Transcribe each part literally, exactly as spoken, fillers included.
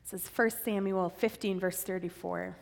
This is First Samuel fifteen, verse thirty-four.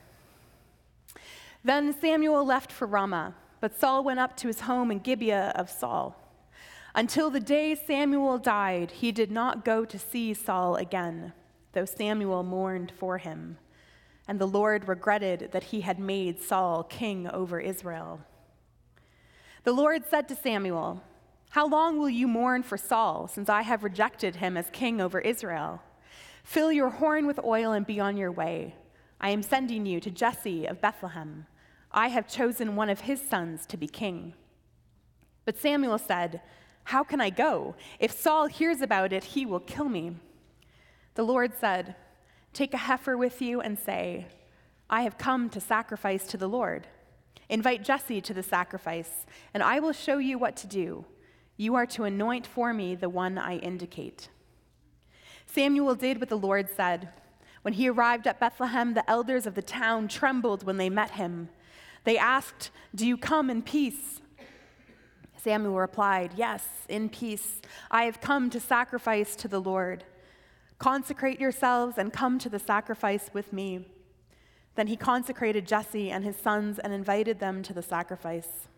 Then Samuel left for Ramah, but Saul went up to his home in Gibeah of Saul. Until the day Samuel died, he did not go to see Saul again, though Samuel mourned for him. And the Lord regretted that he had made Saul king over Israel. The Lord said to Samuel, "How long will you mourn for Saul, since I have rejected him as king over Israel? Fill your horn with oil and be on your way. I am sending you to Jesse of Bethlehem. I have chosen one of his sons to be king." But Samuel said, "How can I go? If Saul hears about it, he will kill me." The Lord said, "Take a heifer with you and say, 'I have come to sacrifice to the Lord.' Invite Jesse to the sacrifice, and I will show you what to do. You are to anoint for me the one I indicate." Samuel did what the Lord said. When he arrived at Bethlehem, the elders of the town trembled when they met him. They asked, "Do you come in peace?" Samuel replied, "Yes, in peace. I have come to sacrifice to the Lord. Consecrate yourselves and come to the sacrifice with me." Then he consecrated Jesse and his sons and invited them to the sacrifice.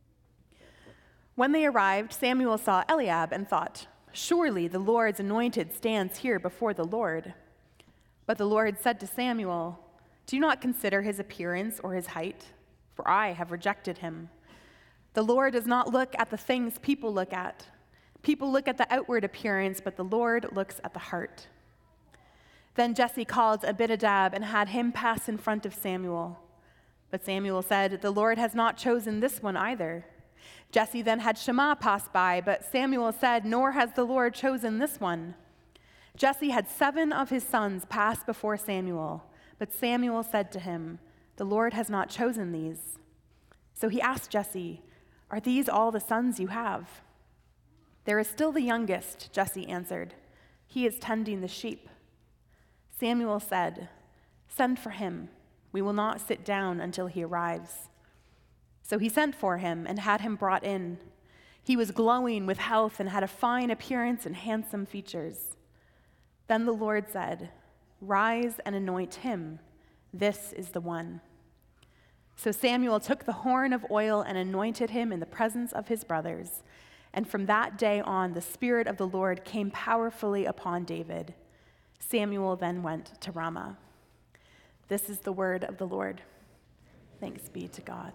When they arrived, Samuel saw Eliab and thought, "Surely the Lord's anointed stands here before the Lord." But the Lord said to Samuel, "Do not consider his appearance or his height, for I have rejected him. The Lord does not look at the things people look at. People look at the outward appearance, but the Lord looks at the heart." Then Jesse called Abinadab and had him pass in front of Samuel. But Samuel said, "The Lord has not chosen this one either." Jesse then had Shammah pass by, but Samuel said, "Nor has the Lord chosen this one." Jesse had seven of his sons pass before Samuel, but Samuel said to him, "The Lord has not chosen these." So he asked Jesse, "Are these all the sons you have?" "There is still the youngest," Jesse answered. "He is tending the sheep." Samuel said, "Send for him. We will not sit down until he arrives." So he sent for him and had him brought in. He was glowing with health and had a fine appearance and handsome features. Then the Lord said, "Rise and anoint him. This is the one." So Samuel took the horn of oil and anointed him in the presence of his brothers. And from that day on, the Spirit of the Lord came powerfully upon David. Samuel then went to Ramah. This is the word of the Lord. Thanks be to God.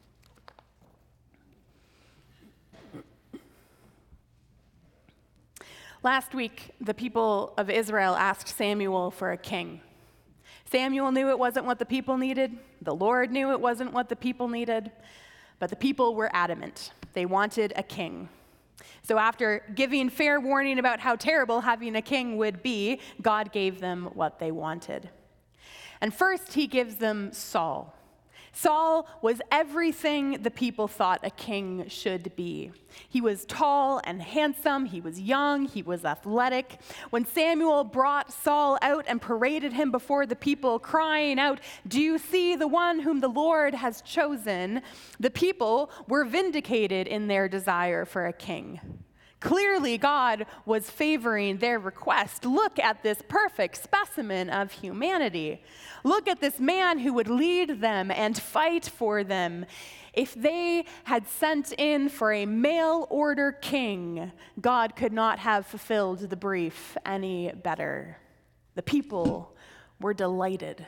Last week, the people of Israel asked Samuel for a king. Samuel knew it wasn't what the people needed. The Lord knew it wasn't what the people needed. But the people were adamant. They wanted a king. So after giving fair warning about how terrible having a king would be, God gave them what they wanted. And first, he gives them Saul. Saul was everything the people thought a king should be. He was tall and handsome, he was young, he was athletic. When Samuel brought Saul out and paraded him before the people, crying out, "Do you see the one whom the Lord has chosen?" the people were vindicated in their desire for a king. Clearly, God was favoring their request. Look at this perfect specimen of humanity. Look at this man who would lead them and fight for them. If they had sent in for a mail order king, God could not have fulfilled the brief any better. The people were delighted.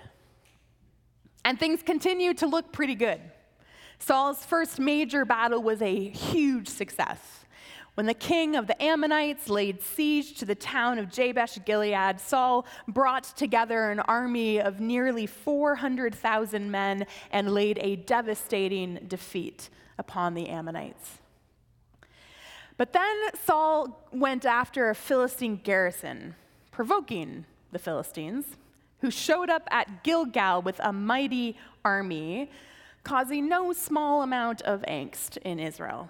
And things continued to look pretty good. Saul's first major battle was a huge success. When the king of the Ammonites laid siege to the town of Jabesh-Gilead, Saul brought together an army of nearly four hundred thousand men and laid a devastating defeat upon the Ammonites. But then Saul went after a Philistine garrison, provoking the Philistines, who showed up at Gilgal with a mighty army, causing no small amount of angst in Israel.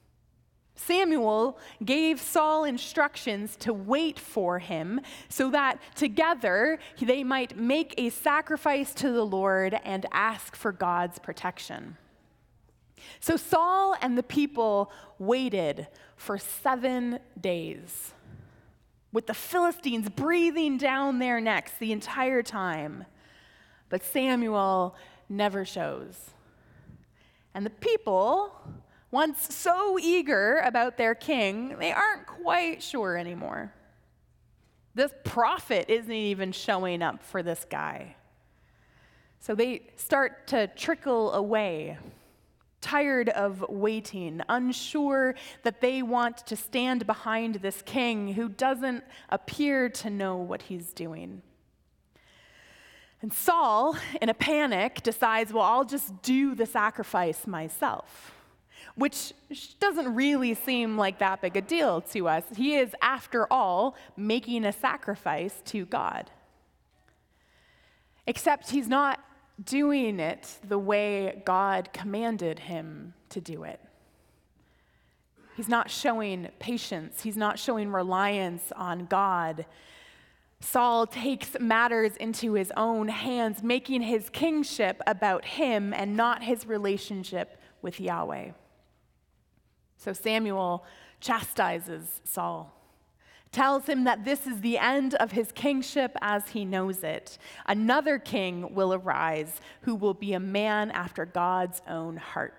Samuel gave Saul instructions to wait for him so that together they might make a sacrifice to the Lord and ask for God's protection. So Saul and the people waited for seven days. with the Philistines breathing down their necks the entire time. But Samuel never shows. And the people, once so eager about their king, they aren't quite sure anymore. This prophet isn't even showing up for this guy. So they start to trickle away, tired of waiting, unsure that they want to stand behind this king who doesn't appear to know what he's doing. And Saul, in a panic, decides, well, I'll just do the sacrifice myself, which doesn't really seem like that big a deal to us. He is, after all, making a sacrifice to God. Except he's not doing it the way God commanded him to do it. He's not showing patience. He's not showing reliance on God. Saul takes matters into his own hands, making his kingship about him and not his relationship with Yahweh. So Samuel chastises Saul, tells him that this is the end of his kingship as he knows it. Another king will arise who will be a man after God's own heart.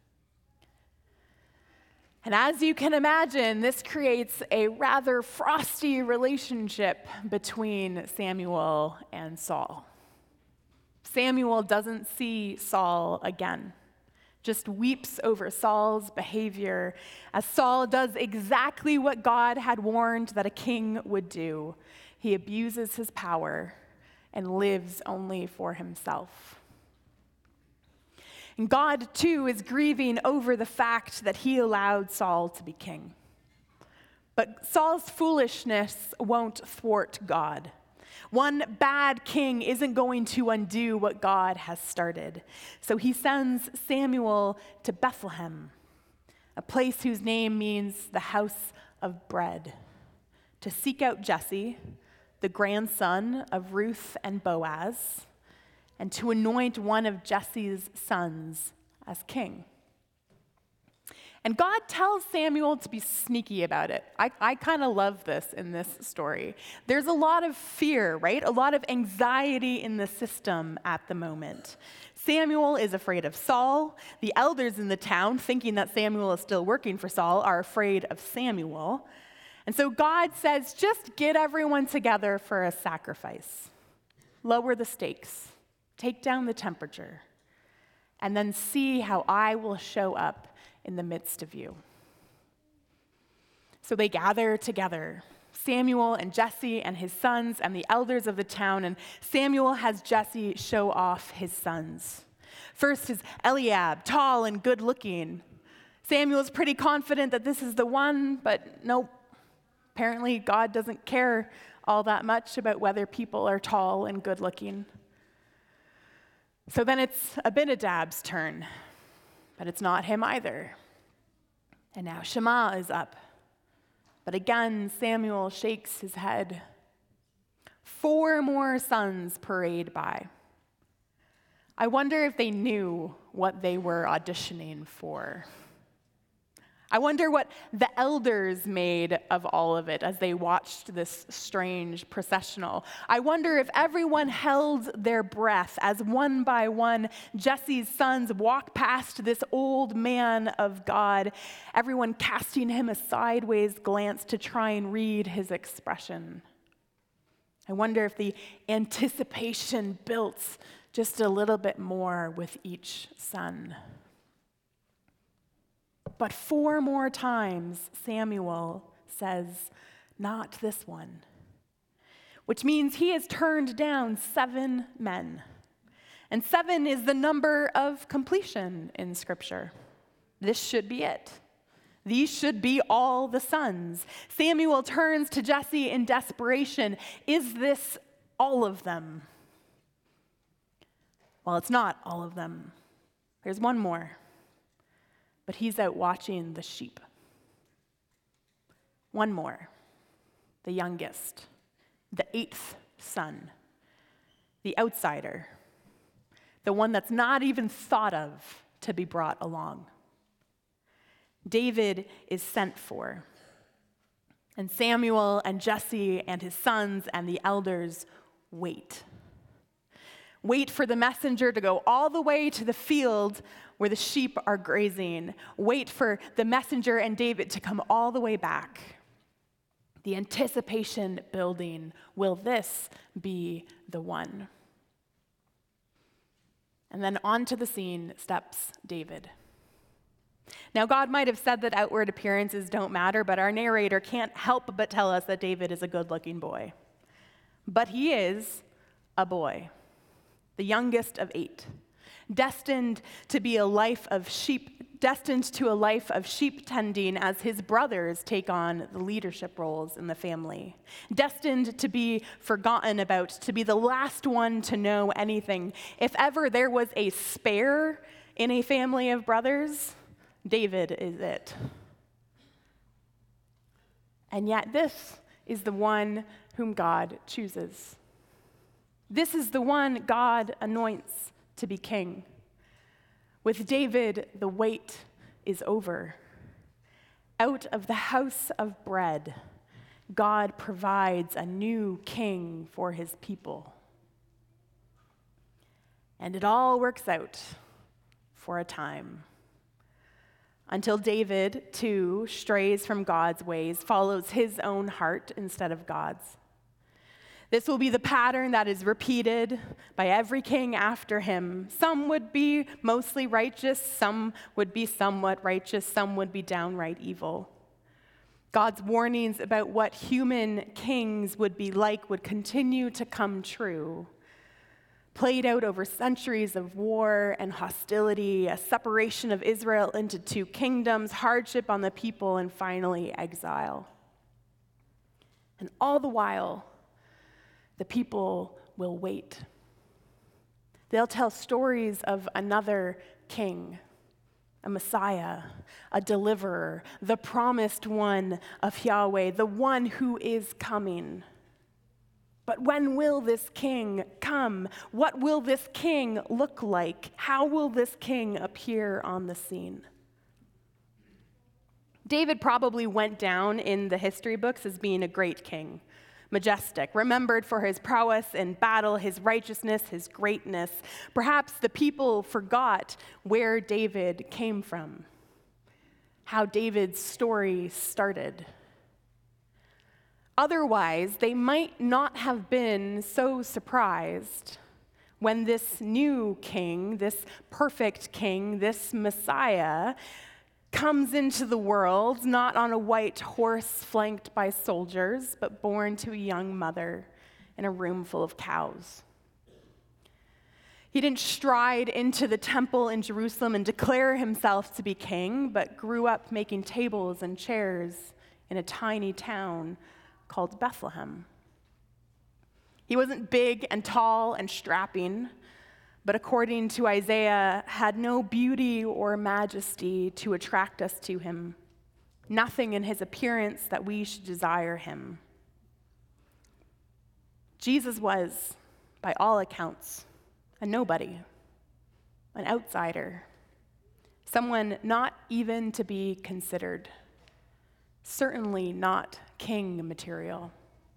And as you can imagine, this creates a rather frosty relationship between Samuel and Saul. Samuel doesn't see Saul again, just weeps over Saul's behavior as Saul does exactly what God had warned that a king would do. He abuses his power and lives only for himself. And God, too, is grieving over the fact that he allowed Saul to be king. But Saul's foolishness won't thwart God. One bad king isn't going to undo what God has started. So he sends Samuel to Bethlehem, a place whose name means the house of bread, to seek out Jesse, the grandson of Ruth and Boaz, and to anoint one of Jesse's sons as king. And God tells Samuel to be sneaky about it. I, I kind of love this in this story. There's a lot of fear, right? A lot of anxiety in the system at the moment. Samuel is afraid of Saul. The elders in the town, thinking that Samuel is still working for Saul, are afraid of Samuel. And so God says, just get everyone together for a sacrifice. Lower the stakes. Take down the temperature, and then see how I will show up in the midst of you. So they gather together, Samuel and Jesse and his sons and the elders of the town, and Samuel has Jesse show off his sons. First is Eliab, tall and good-looking. Samuel's pretty confident that this is the one, but nope. Apparently, God doesn't care all that much about whether people are tall and good-looking. So then it's Abinadab's turn, but it's not him either. And now Shammah is up. But again, Samuel shakes his head. Four more sons parade by. I wonder if they knew what they were auditioning for. I wonder what the elders made of all of it as they watched this strange processional. I wonder if everyone held their breath as one by one Jesse's sons walk past this old man of God, everyone casting him a sideways glance to try and read his expression. I wonder if the anticipation built just a little bit more with each son. But four more times, Samuel says, not this one, which means he has turned down seven men. And seven is the number of completion in Scripture. This should be it. These should be all the sons. Samuel turns to Jesse in desperation. Is this all of them? Well, it's not all of them. There's one more. But he's out watching the sheep. One more, the youngest, the eighth son, the outsider, the one that's not even thought of to be brought along. David is sent for. And Samuel and Jesse and his sons and the elders wait. Wait for the messenger to go all the way to the field where the sheep are grazing. Wait for the messenger and David to come all the way back. The anticipation building. Will this be the one? And then onto the scene steps David. Now, God might have said that outward appearances don't matter, but our narrator can't help but tell us that David is a good-looking boy. But he is a boy, the youngest of eight, destined to be a life of sheep, destined to a life of sheep tending as his brothers take on the leadership roles in the family, destined to be forgotten about, to be the last one to know anything. If ever there was a spare in a family of brothers, David is it. And yet this is the one whom God chooses. This is the one God anoints to be king. With David, the wait is over. Out of the house of bread, God provides a new king for his people. And it all works out for a time. Until David, too, strays from God's ways, follows his own heart instead of God's. This will be the pattern that is repeated by every king after him. Some would be mostly righteous, some would be somewhat righteous, some would be downright evil. God's warnings about what human kings would be like would continue to come true, played out over centuries of war and hostility, a separation of Israel into two kingdoms, hardship on the people, and finally exile. And all the while, the people will wait. They'll tell stories of another king, a Messiah, a deliverer, the promised one of Yahweh, the one who is coming. But when will this king come? What will this king look like? How will this king appear on the scene? David probably went down in the history books as being a great king, majestic, remembered for his prowess in battle, his righteousness, his greatness. Perhaps the people forgot where David came from, how David's story started. Otherwise, they might not have been so surprised when this new king, this perfect king, this Messiah, comes into the world, not on a white horse flanked by soldiers, but born to a young mother in a room full of cows. He didn't stride into the temple in Jerusalem and declare himself to be king, but grew up making tables and chairs in a tiny town called Bethlehem. He wasn't big and tall and strapping, but according to Isaiah, had no beauty or majesty to attract us to him, nothing in his appearance that we should desire him. Jesus was, by all accounts, a nobody, an outsider, someone not even to be considered, certainly not king material.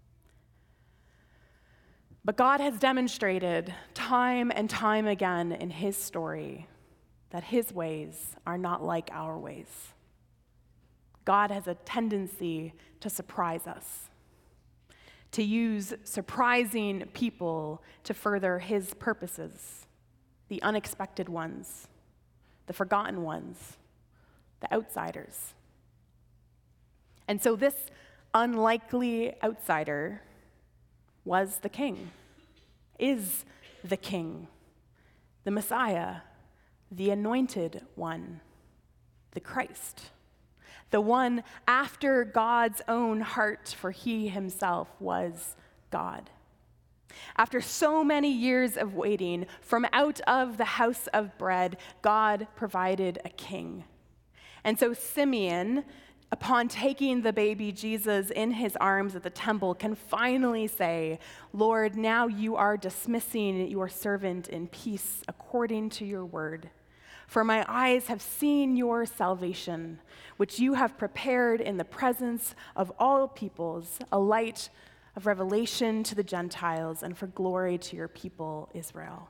But God has demonstrated time and time again in his story that his ways are not like our ways. God has a tendency to surprise us, to use surprising people to further his purposes, the unexpected ones, the forgotten ones, the outsiders. And so this unlikely outsider was the king, is the king, the Messiah, the anointed one, the Christ, the one after God's own heart, for he himself was God. After so many years of waiting, from out of the house of bread, God provided a king. And so Simeon, upon taking the baby Jesus in his arms at the temple, can finally say, "Lord, now you are dismissing your servant in peace according to your word. For my eyes have seen your salvation, which you have prepared in the presence of all peoples, a light of revelation to the Gentiles and for glory to your people, Israel.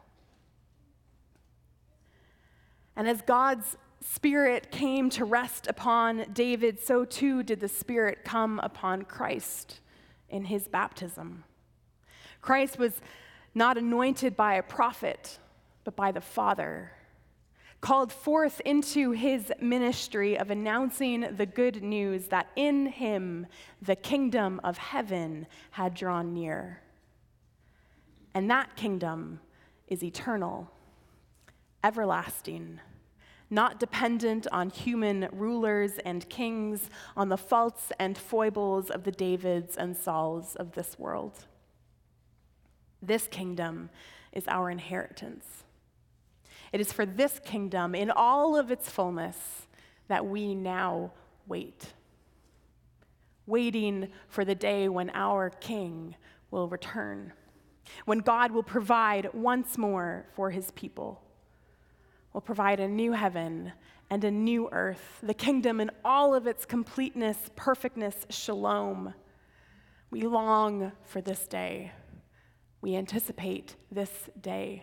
And as God's Spirit came to rest upon David, so too did the Spirit come upon Christ in his baptism. Christ was not anointed by a prophet, but by the Father, called forth into his ministry of announcing the good news that in him the kingdom of heaven had drawn near. And that kingdom is eternal, everlasting, not dependent on human rulers and kings, on the faults and foibles of the Davids and Sauls of this world. This kingdom is our inheritance. It is for this kingdom, in all of its fullness, that we now wait, waiting for the day when our King will return, when God will provide once more for his people, will provide a new heaven and a new earth, the kingdom in all of its completeness, perfectness, shalom. We long for this day. We anticipate this day.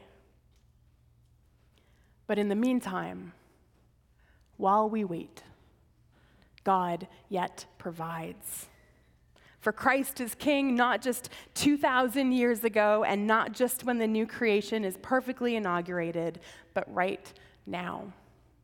But in the meantime, while we wait, God yet provides. For Christ is King not just two thousand years ago and not just when the new creation is perfectly inaugurated, but right now.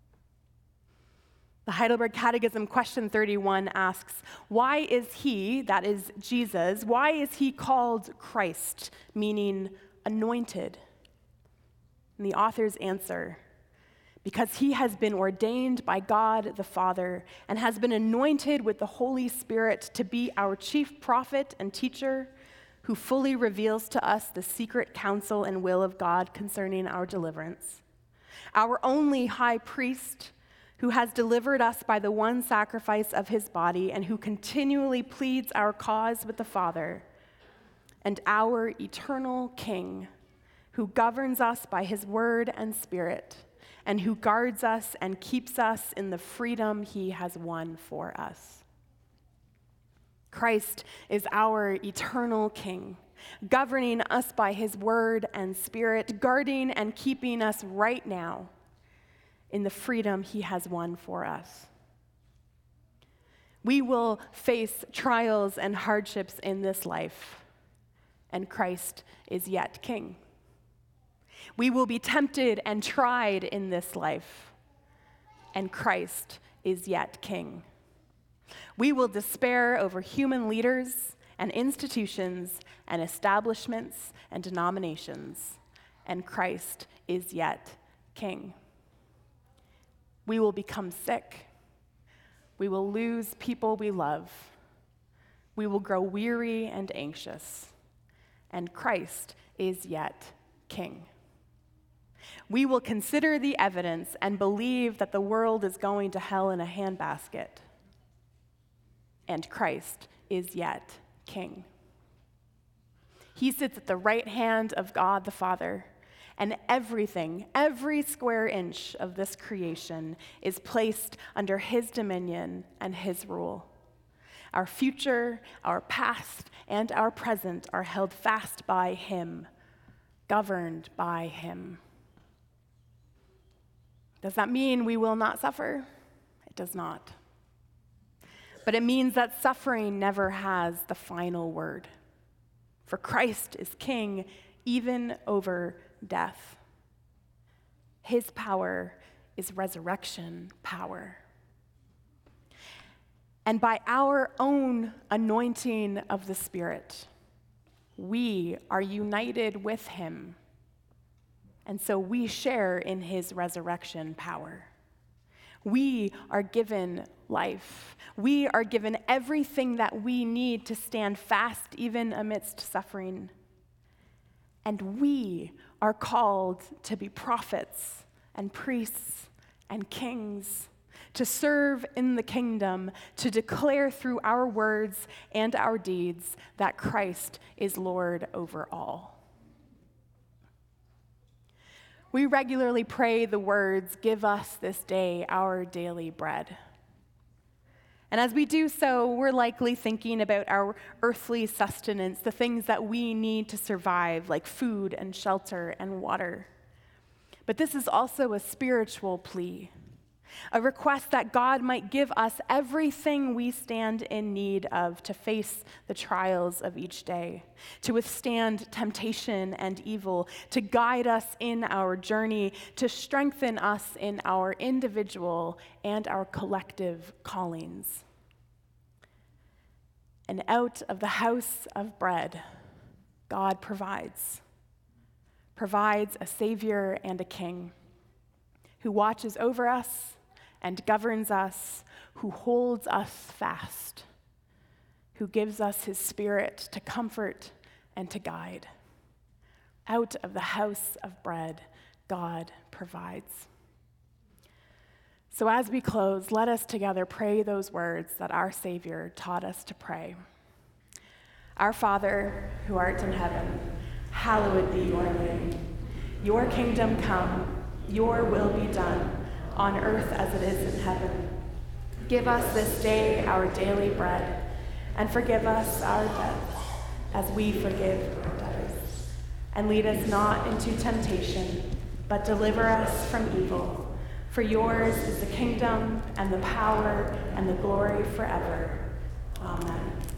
The Heidelberg Catechism question thirty-one asks, why is he, that is Jesus, why is he called Christ, meaning anointed? And the author's answer, because he has been ordained by God the Father and has been anointed with the Holy Spirit to be our chief prophet and teacher, who fully reveals to us the secret counsel and will of God concerning our deliverance. Our only high priest, who has delivered us by the one sacrifice of his body and who continually pleads our cause with the Father, and our eternal King, who governs us by his word and spirit, and who guards us and keeps us in the freedom he has won for us. Christ is our eternal King, governing us by his word and spirit, guarding and keeping us right now in the freedom he has won for us. We will face trials and hardships in this life, and Christ is yet King. We will be tempted and tried in this life, and Christ is yet King. We will despair over human leaders and institutions and establishments and denominations, and Christ is yet King. We will become sick. We will lose people we love. We will grow weary and anxious, and Christ is yet King. We will consider the evidence and believe that the world is going to hell in a handbasket, and Christ is yet King. He sits at the right hand of God the Father, and everything, every square inch of this creation is placed under his dominion and his rule. Our future, our past, and our present are held fast by him, governed by him. Does that mean we will not suffer? It does not. But it means that suffering never has the final word. For Christ is King even over death. His power is resurrection power. And by our own anointing of the Spirit, we are united with him. And so we share in his resurrection power. We are given life. We are given everything that we need to stand fast even amidst suffering. And we are called to be prophets and priests and kings, to serve in the kingdom, to declare through our words and our deeds that Christ is Lord over all. we regularly pray the words, "Give us this day our daily bread." And as we do so, we're likely thinking about our earthly sustenance, the things that we need to survive, like food and shelter and water. But this is also a spiritual plea, a request that God might give us everything we stand in need of to face the trials of each day, to withstand temptation and evil, to guide us in our journey, to strengthen us in our individual and our collective callings. And out of the house of bread, God provides, provides a Savior and a King who watches over us and governs us, who holds us fast, who gives us his Spirit to comfort and to guide. Out of the house of bread, God provides. So as we close, let us together pray those words that our Savior taught us to pray. Our Father, who art in heaven, hallowed be your name. Your kingdom come, your will be done, on earth as it is in heaven. Give us this day our daily bread, and forgive us our debts, as we forgive our debtors. And lead us not into temptation, but deliver us from evil. For yours is the kingdom, and the power, and the glory forever. Amen.